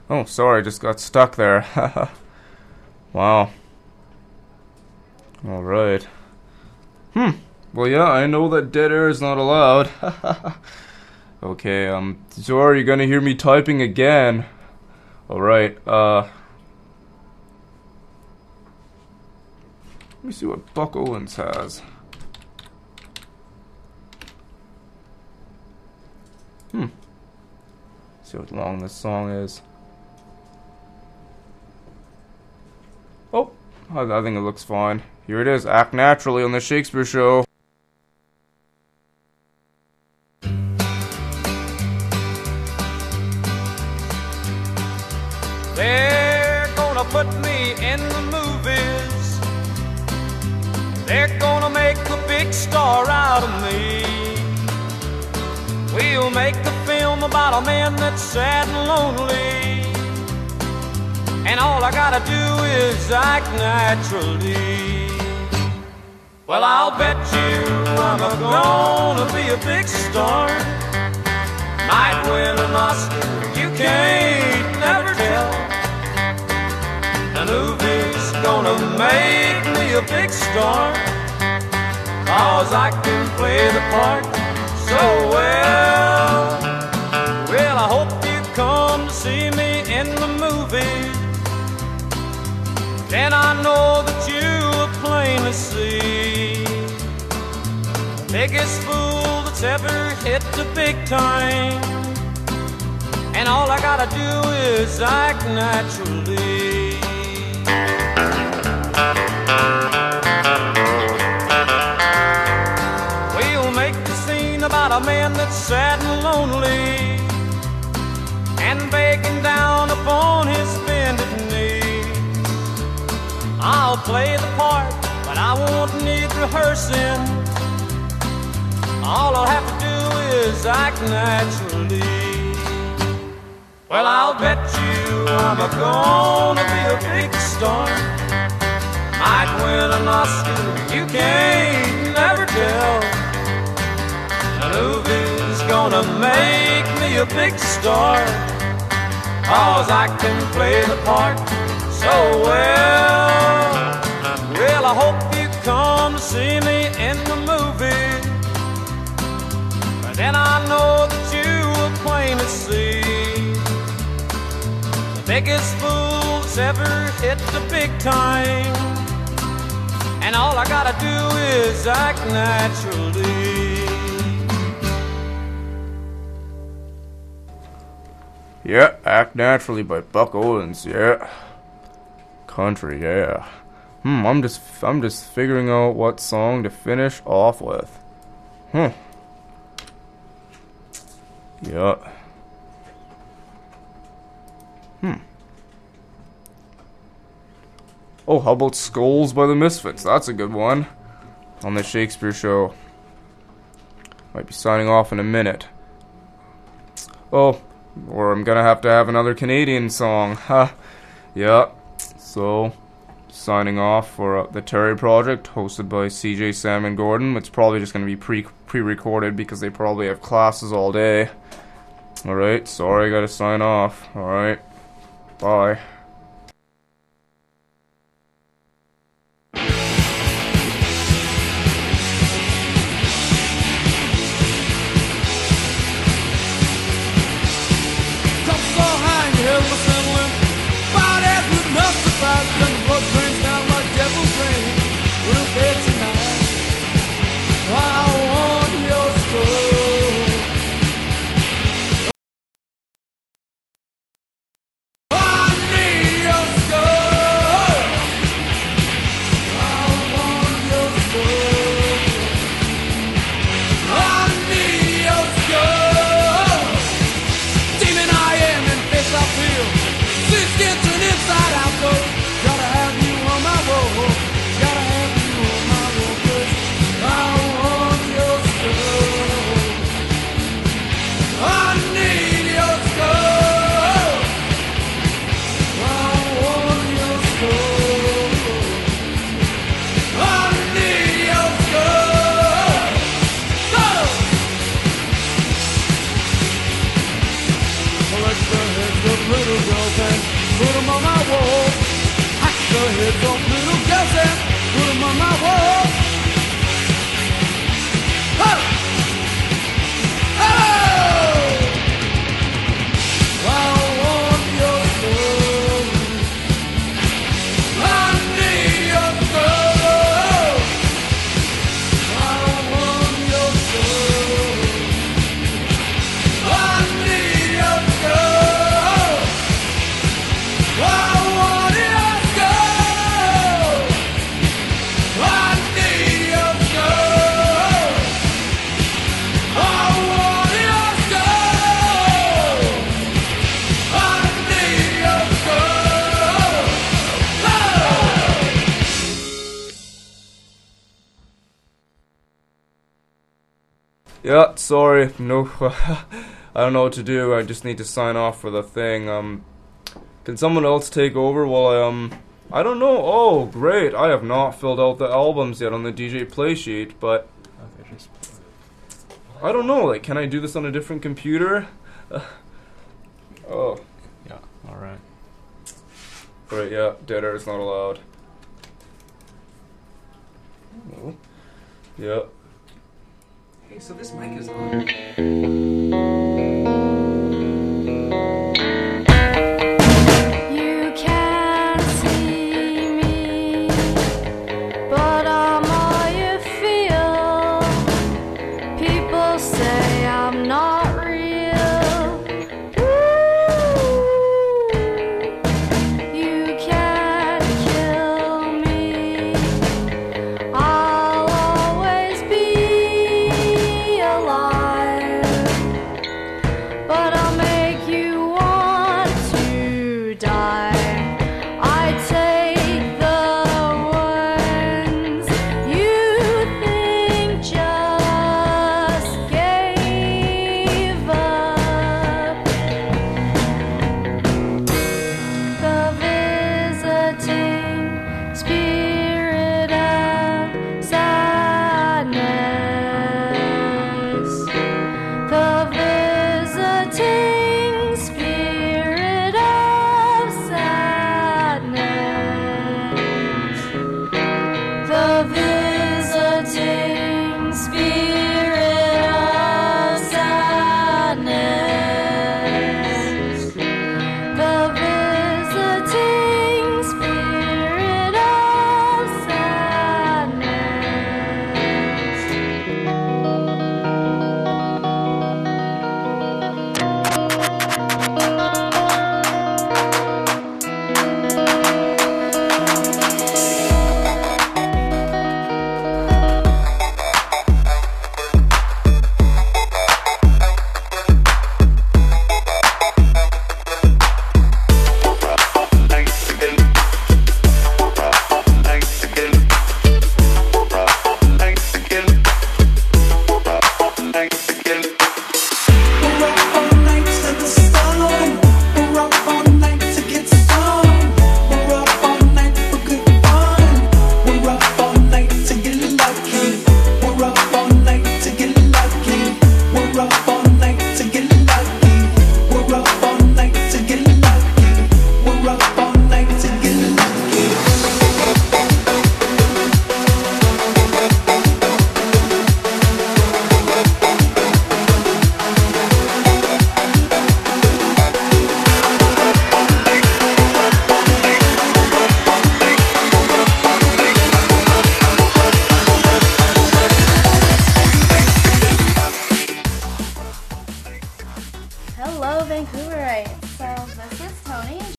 Oh, sorry, I just got stuck there. Wow. Alright. Well, yeah, I know that dead air is not allowed. Okay, sorry, you're gonna hear me typing again. Alright, let me see what Buck Owens has. See how long this song is. Oh, I think it looks fine. Here it is, Act Naturally on the Shakespeare Show. They're gonna put me in the movies. They're gonna make a big star out of me. We'll make a film about a man that's sad and lonely, and all I gotta do is act naturally. Well, I'll bet you I'm gonna be a big star. Might win an Oscar, you can't never tell. The movie's gonna make me a big star, 'cause I can play the part so well. Well, I hope you come to see me in the movie. Then I know that you will plainly see the biggest fool that's ever hit the big time, and all I gotta do is act naturally. We'll make the scene about a man that's sad and lonely, and begging down upon his bended knee. I'll play the part, but I won't need rehearsing. All I'll have to do is act naturally. Well, I'll bet you I'm gonna be a big star. Might win an Oscar, you can't never tell. The movie's gonna make me a big star, 'cause I can play the part so well. Well, I hope you come to see me in the movie, but then I know that you will plainly see the biggest fool that's ever hit the big time, and all I gotta do is act naturally. Yeah, Act Naturally by Buck Owens, yeah. Country, yeah. I'm just figuring out what song to finish off with. Yeah. Oh, how about Skulls by the Misfits? That's a good one. On the Shakespeare Show. Might be signing off in a minute. Oh, or I'm gonna have to have another Canadian song. Yeah. So, signing off for the Terry Project, hosted by CJ, Sam, and Gordon. It's probably just gonna be pre-recorded because they probably have classes all day. Alright, sorry, I gotta sign off. Alright, bye. I need girls and put them on my wall. Hack the heads off little girls and put them on my wall. Oh! Oh! I want your love. I need your love. I want your love. I need your love. I want your love. I need your love. I want your love. I need your love. Yeah, sorry. No, I don't know what to do. I just need to sign off for the thing. Can someone else take over while I don't know. Oh, great. I have not filled out the albums yet on the DJ play sheet, but I don't know. Like, can I do this on a different computer? Oh. Yeah, alright. Right, yeah. Dead air is not allowed. Oh. Yeah. Hey, so this mic is on.